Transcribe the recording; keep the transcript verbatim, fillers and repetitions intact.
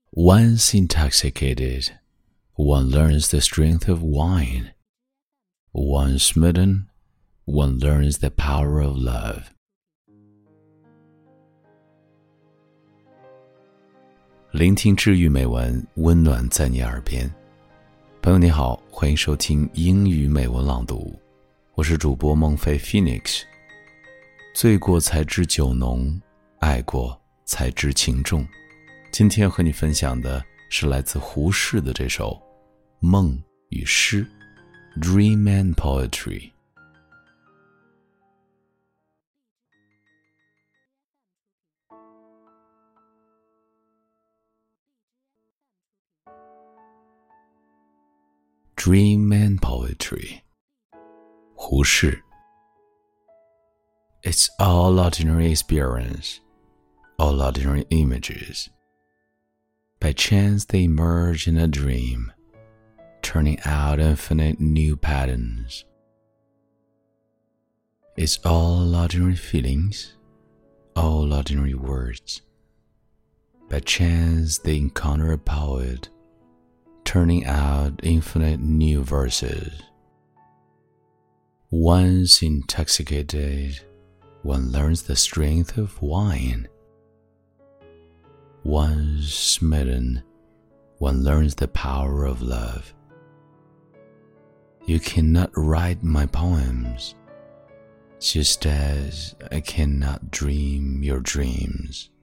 Once intoxicated, one learns the strength of wine. Once smitten, one learns the power of love. 聆听治愈美文，温暖在你耳边。朋友你好，欢迎收听英语美文朗读，我是主播孟非 Phoenix。醉过才知酒浓，爱过才知情重。今天和你分享的是来自胡适的这首《梦与诗》 Dream and Poetry。 Dream and Poetry 胡适。 It's all ordinary experience, all ordinary images.By chance they emerge in a dream, turning out infinite new patterns. It's all ordinary feelings, all ordinary words. By chance they encounter a poet, turning out infinite new verses. Once intoxicated, one learns the strength of wine.Once smitten, one learns the power of love. You cannot write my poems, just as I cannot dream your dreams.